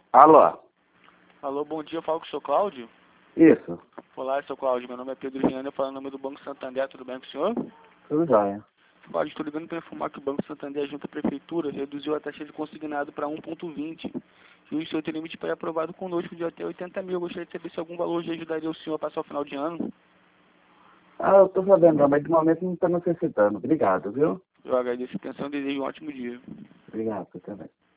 Alô? Alô, bom dia, eu falo com o seu Cláudio. Isso, Olá, seu Cláudio, meu nome é Pedro Viana, eu falo em nome do Banco Santander, tudo bem com o senhor? tudo jóia. Cláudio, estou ligando para informar que o Banco Santander, junto à Prefeitura, reduziu a taxa de consignado para 1,20. E o senhor tem limite para ir aprovado conosco de até 80 mil. Eu gostaria de saber se algum valor já ajudaria o senhor a passar o final de ano. Ah, eu tô sabendo, mas de momento não tô necessitando. Obrigado, viu? Eu agradeço a atenção e desejo um ótimo dia. Obrigado, você também.